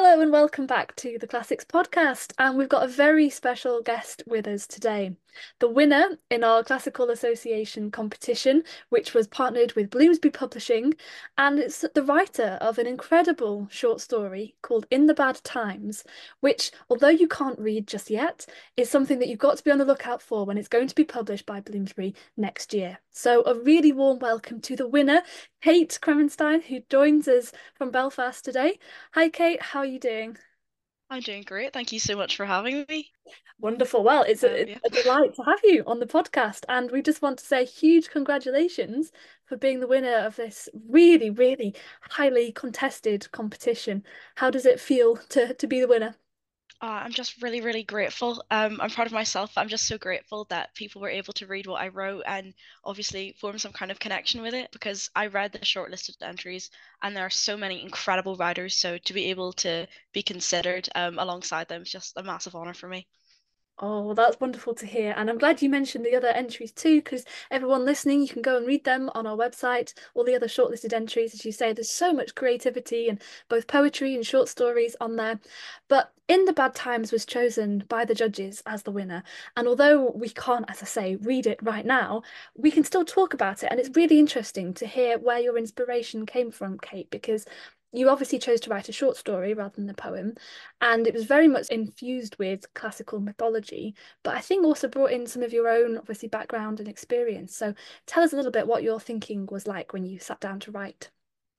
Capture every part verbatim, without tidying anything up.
Hello and welcome back to the Classics podcast. And we've got a very special guest with us today. The winner in our Classical Association competition, which was partnered with Bloomsbury Publishing, and it's the writer of an incredible short story called In the Bad Times, which, although you can't read just yet, is something that you've got to be on the lookout for when it's going to be published by Bloomsbury next year. So a really warm welcome to the winner, Kate Kremenstein, who joins us from Belfast today. Hi Kate, how are you doing? I'm doing great. Thank you so much for having me. Wonderful. Well, it's a, Um, it's yeah. a delight to have you on the podcast, and we just want to say huge congratulations for being the winner of this really, really highly contested competition. How does it feel to to be the winner? Uh, I'm just really, really grateful. Um, I'm proud of myself. I'm just so grateful that people were able to read what I wrote and obviously form some kind of connection with it because I read the shortlisted entries and there are so many incredible writers. So to be able to be considered um, alongside them is just a massive honor for me. Oh, well, that's wonderful to hear. And I'm glad you mentioned the other entries too, because everyone listening, you can go and read them on our website, all the other shortlisted entries. As you say, there's so much creativity and both poetry and short stories on there. But In the Bad Times was chosen by the judges as the winner. And although we can't, as I say, read it right now, we can still talk about it. And it's really interesting to hear where your inspiration came from, Kate, because you obviously chose to write a short story rather than a poem, and it was very much infused with classical mythology, but I think also brought in some of your own, obviously, background and experience. So tell us a little bit what your thinking was like when you sat down to write.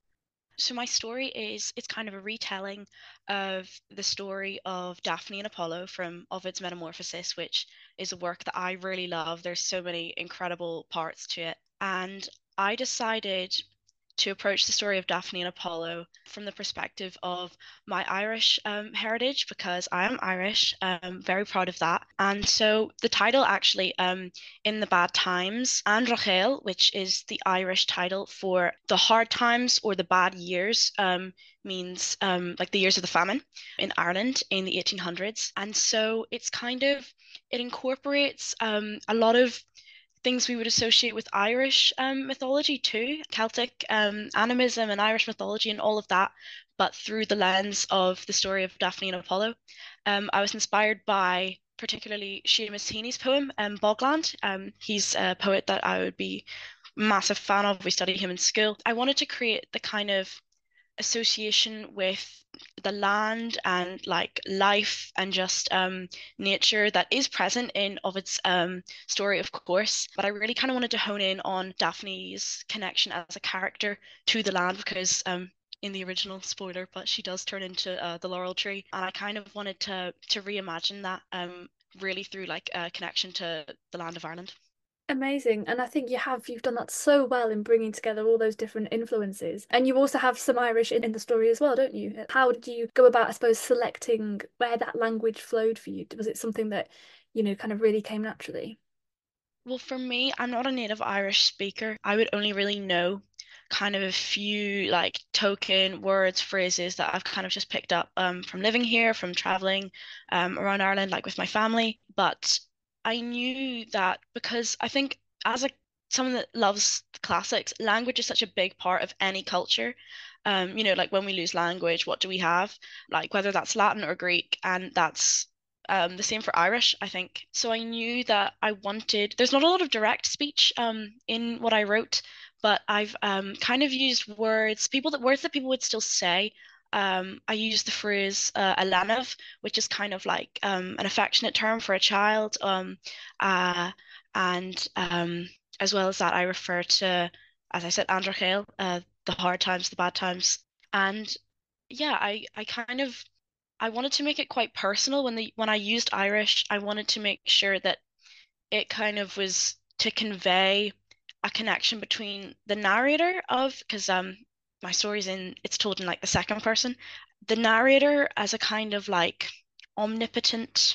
So my story is it's kind of a retelling of the story of Daphne and Apollo from Ovid's Metamorphosis, which is a work that I really love. There's so many incredible parts to it. And I decided to approach the story of Daphne and Apollo from the perspective of my Irish um, heritage because I am Irish, um, very proud of that. And so the title actually, um, In the Bad Times, and Rachel, which is the Irish title for the hard times or the bad years, um, means um, like the years of the famine in Ireland in the eighteen hundreds. And so it's kind of, it incorporates um, a lot of things we would associate with Irish um, mythology too, Celtic um, animism and Irish mythology and all of that, but through the lens of the story of Daphne and Apollo. Um, I was inspired by particularly Seamus Heaney's poem, um, Bogland. Um, he's a poet that I would be massive fan of. We studied him in school. I wanted to create the kind of association with the land and like life and just um, nature that is present in Ovid's um, story, of course. But I really kind of wanted to hone in on Daphne's connection as a character to the land because um, in the original spoiler, but she does turn into uh, the laurel tree, and I kind of wanted to to reimagine that um, really through like a connection to the land of Ireland. Amazing. And I think you have, you've done that so well in bringing together all those different influences. And you also have some Irish in, in the story as well, don't you? How did you go about, I suppose, selecting where that language flowed for you? Was it something that, you know, kind of really came naturally? Well, for me, I'm not a native Irish speaker. I would only really know kind of a few like token words, phrases that I've kind of just picked up um, from living here, from traveling um, around Ireland, like with my family. But I knew that because I think as a someone that loves the classics, language is such a big part of any culture. Um, you know, like when we lose language, what do we have? Like whether that's Latin or Greek, and that's um, the same for Irish, I think. So I knew that I wanted, there's not a lot of direct speech um, in what I wrote, but I've um, kind of used words, people that words that people would still say. Um, I use the phrase uh, "alanov," which is kind of like um, an affectionate term for a child. Um, uh, and um, as well as that, I refer to, as I said, Androchael, uh, the hard times, the bad times. And yeah, I, I kind of I wanted to make it quite personal when the when I used Irish. I wanted to make sure that it kind of was to convey a connection between the narrator of because um my story's in it's told in like the second person, the narrator as a kind of like omnipotent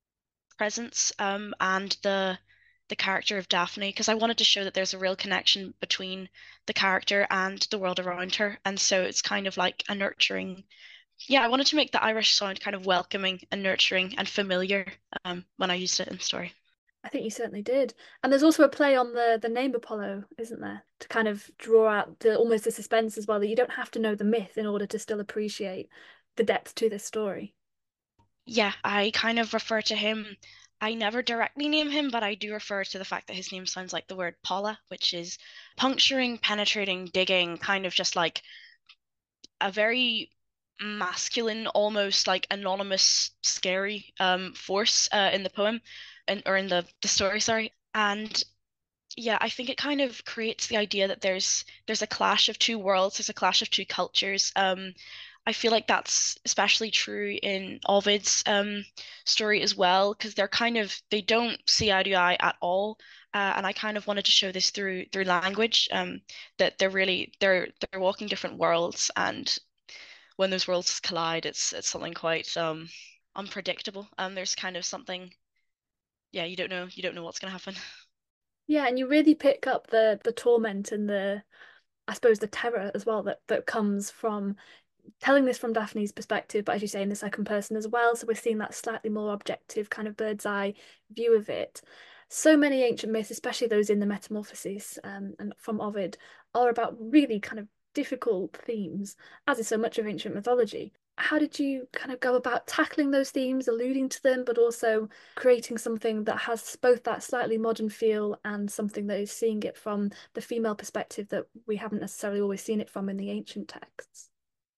presence um and the the character of Daphne because I wanted to show that there's a real connection between the character and the world around her, and so it's kind of like a nurturing, yeah, I wanted to make the Irish sound kind of welcoming and nurturing and familiar um, when I used it in the story. I think you certainly did. And there's also a play on the the name Apollo, isn't there? To kind of draw out the almost the suspense as well, that you don't have to know the myth in order to still appreciate the depth to this story. Yeah, I kind of refer to him. I never directly name him, but I do refer to the fact that his name sounds like the word Paula, which is puncturing, penetrating, digging, kind of just like a very masculine, almost like anonymous, scary um force uh, in the poem, and or in the the story, sorry. And yeah, I think it kind of creates the idea that there's there's a clash of two worlds, there's a clash of two cultures. Um, I feel like that's especially true in Ovid's um story as well, because they're kind of they don't see eye to eye at all. Uh, and I kind of wanted to show this through through language, um, that they're really they're they're walking different worlds, and when those worlds collide, it's it's something quite um unpredictable. Um, there's kind of something, yeah, you don't know you don't know what's gonna happen. Yeah, and you really pick up the the torment and the, I suppose, the terror as well that that comes from telling this from Daphne's perspective, but as you say, in the second person as well. So we're seeing that slightly more objective kind of bird's eye view of it. So many ancient myths, especially those in the Metamorphoses um, and from Ovid, are about really kind of difficult themes, as is so much of ancient mythology. How did you kind of go about tackling those themes, alluding to them, but also creating something that has both that slightly modern feel and something that is seeing it from the female perspective that we haven't necessarily always seen it from in the ancient texts?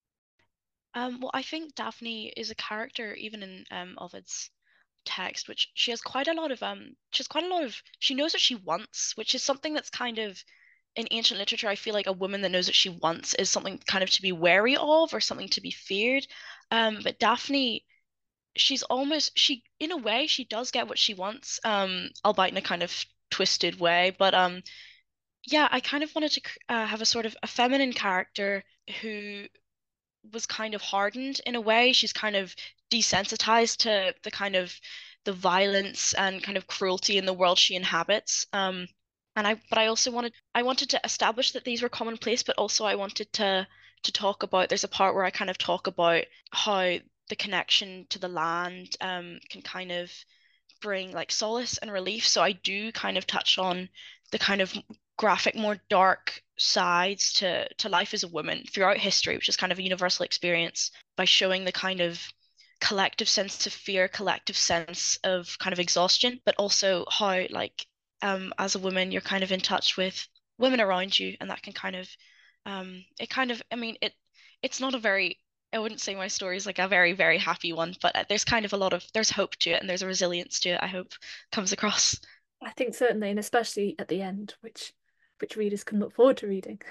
Um, well, I think Daphne is a character even in um Ovid's text, which she has quite a lot of um she has quite a lot of she knows what she wants, which is something that's kind of in ancient literature, I feel like a woman that knows what she wants is something kind of to be wary of or something to be feared. Um, but Daphne, she's almost she in a way she does get what she wants, um, albeit in a kind of twisted way. But um, yeah, I kind of wanted to uh, have a sort of a feminine character who was kind of hardened in a way. She's kind of desensitized to the kind of the violence and kind of cruelty in the world she inhabits. Um, and I, but I also wanted, I wanted to establish that these were commonplace, but also I wanted to to talk about. There's a part where I kind of talk about how the connection to the land um, can kind of bring like solace and relief. So I do kind of touch on the kind of graphic, more dark sides to to life as a woman throughout history, which is kind of a universal experience, by showing the kind of collective sense of fear, collective sense of kind of exhaustion, but also how like um as a woman you're kind of in touch with women around you, and that can kind of um it kind of I mean it it's not a very I wouldn't say my story is like a very, very happy one, but uh, there's kind of a lot of there's hope to it and there's a resilience to it, I hope comes across. I think certainly, and especially at the end, which which readers can look forward to reading.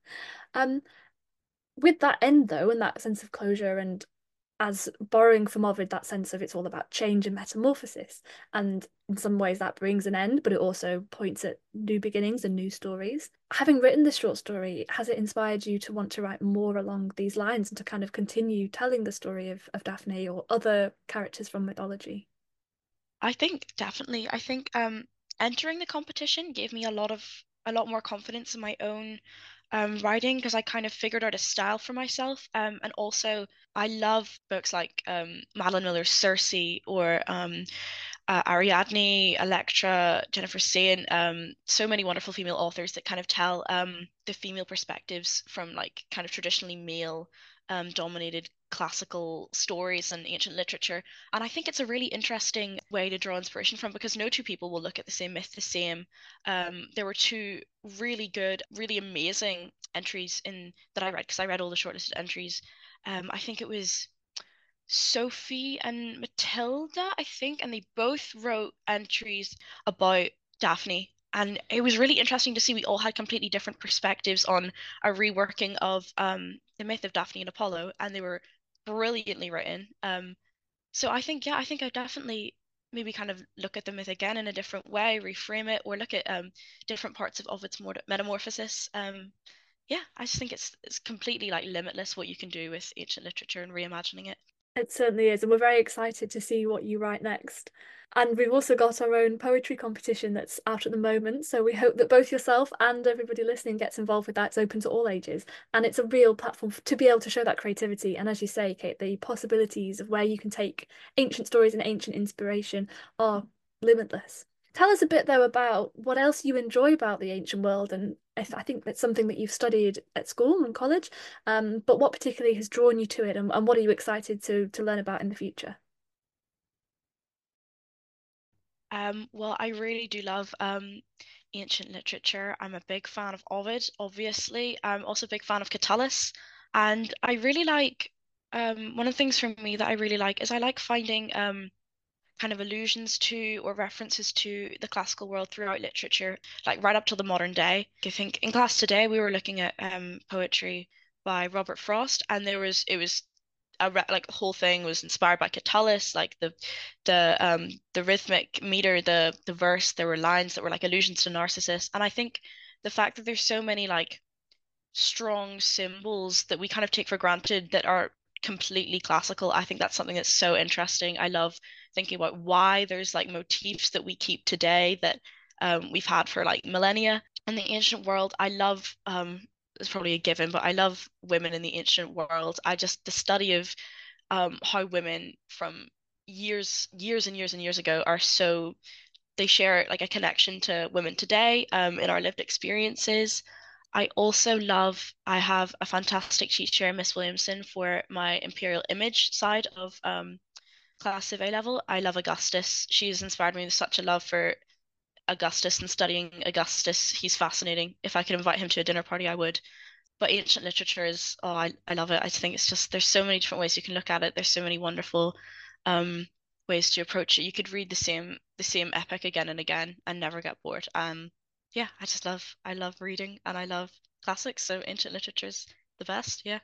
Um, with that end though, and that sense of closure, and as borrowing from Ovid, that sense of it's all about change and metamorphosis, and in some ways that brings an end, but it also points at new beginnings and new stories. Having written this short story, has it inspired you to want to write more along these lines and to kind of continue telling the story of, of Daphne or other characters from mythology? I think definitely. I think um entering the competition gave me a lot of a lot more confidence in my own um writing, because I kind of figured out a style for myself. Um and also I love books like um Madeline Miller's Circe, or um uh, Ariadne, Electra, Jennifer Saint, um, so many wonderful female authors that kind of tell um, the female perspectives from like kind of traditionally male um, dominated classical stories and ancient literature. And I think it's a really interesting way to draw inspiration from, because no two people will look at the same myth the same. Um, there were two really good, really amazing entries in that I read, because I read all the shortlisted entries. Um, I think it was Sophie and Matilda, I think, and they both wrote entries about Daphne. And it was really interesting to see we all had completely different perspectives on a reworking of um, the myth of Daphne and Apollo, and they were brilliantly written. Um, so I think, yeah, I think I definitely maybe kind of look at the myth again in a different way, reframe it, or look at um, different parts of, of its more metamorphosis. Um, yeah, I just think it's it's completely like limitless what you can do with ancient literature and reimagining it. It certainly is, and we're very excited to see what you write next. And we've also got our own poetry competition that's out at the moment. So we hope that both yourself and everybody listening gets involved with that. It's open to all ages, and it's a real platform to be able to show that creativity. And as you say, Kate, the possibilities of where you can take ancient stories and ancient inspiration are limitless. Tell us a bit though about what else you enjoy about the ancient world and I, th I think that's something that you've studied at school and college. Um, but what particularly has drawn you to it, and, and what are you excited to to learn about in the future? Um, well, I really do love um, ancient literature. I'm a big fan of Ovid, obviously. I'm also a big fan of Catullus. And I really like, um, one of the things for me that I really like is I like finding um, kind of allusions to or references to the classical world throughout literature, like right up to the modern day. I think in class today we were looking at um, poetry by Robert Frost, and there was it was a re- like the whole thing was inspired by Catullus, like the the um the rhythmic meter, the the verse. There were lines that were like allusions to Narcissus, and I think the fact that there's so many like strong symbols that we kind of take for granted that are completely classical. I think that's something that's so interesting. I love thinking about why there's like motifs that we keep today that um, we've had for like millennia. In the ancient world, I love um, it's probably a given, but I love women in the ancient world. I just the study of um, how women from years, years and years and years ago are so they share like a connection to women today um, in our lived experiences. I also love, I have a fantastic teacher, Miss Williamson, for my Imperial Image side of um, class of A level. I love Augustus. She's inspired me with such a love for Augustus and studying Augustus. He's fascinating. If I could invite him to a dinner party, I would. But ancient literature is, oh, I, I love it. I think it's just, there's so many different ways you can look at it. There's so many wonderful um, ways to approach it. You could read the same the same epic again and again and never get bored. Um, yeah, I just love, I love reading and I love classics. So ancient literature is the best. Yeah.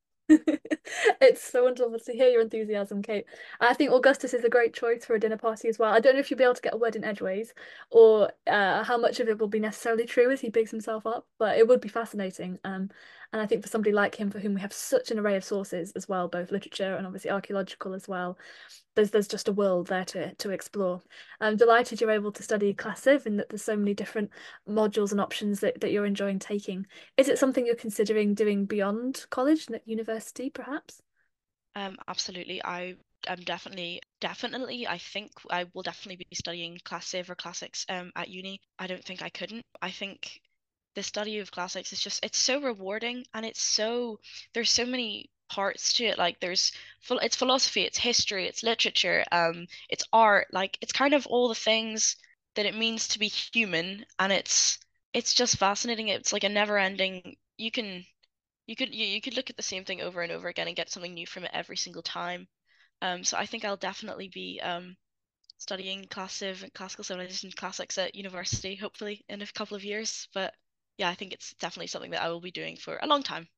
It's so wonderful to hear your enthusiasm, Kate. I think Augustus is a great choice for a dinner party as well. I don't know if you'll be able to get a word in edgeways or uh, how much of it will be necessarily true as he bigs himself up, but it would be fascinating. Um, and I think for somebody like him, for whom we have such an array of sources as well, both literature and obviously archaeological as well, there's there's just a world there to to explore. I'm delighted you're able to study Class Civ and that there's so many different modules and options that, that you're enjoying taking. Is it something you're considering doing beyond college, n- university, perhaps? Um, absolutely. I am definitely, definitely, I think I will definitely be studying Class Civ or Classics um, at uni. I don't think I couldn't. I think the study of classics is just, it's so rewarding and it's so, there's so many parts to it. Like there's, phil- it's philosophy, it's history, it's literature, um, it's art. Like it's kind of all the things that it means to be human, and it's, it's just fascinating. It's like a never ending, you can you could you, you could look at the same thing over and over again and get something new from it every single time. Um, so I think I'll definitely be um, studying classic classical civilization classics at university, hopefully in a couple of years. But yeah, I think it's definitely something that I will be doing for a long time.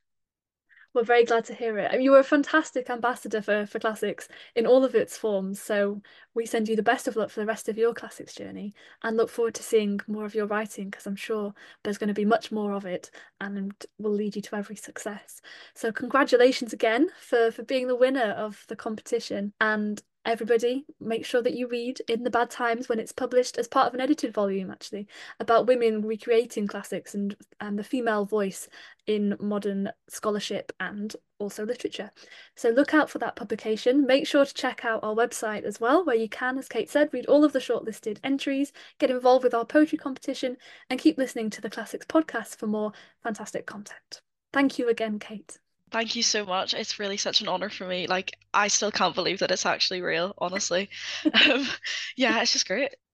We're very glad to hear it. You were a fantastic ambassador for, for classics in all of its forms. So we send you the best of luck for the rest of your classics journey and look forward to seeing more of your writing because I'm sure there's going to be much more of it and will lead you to every success. So congratulations again for, for being the winner of the competition. And everybody, make sure that you read In the Bad Times when it's published as part of an edited volume, actually, about women recreating classics and, and the female voice in modern scholarship and also literature. So look out for that publication. Make sure to check out our website as well, where you can, as Kate said, read all of the shortlisted entries, get involved with our poetry competition, and keep listening to the Classics podcast for more fantastic content. Thank you again, Kate. Thank you so much. It's really such an honor for me. Like I still can't believe that it's actually real, honestly. Um, yeah, it's just great.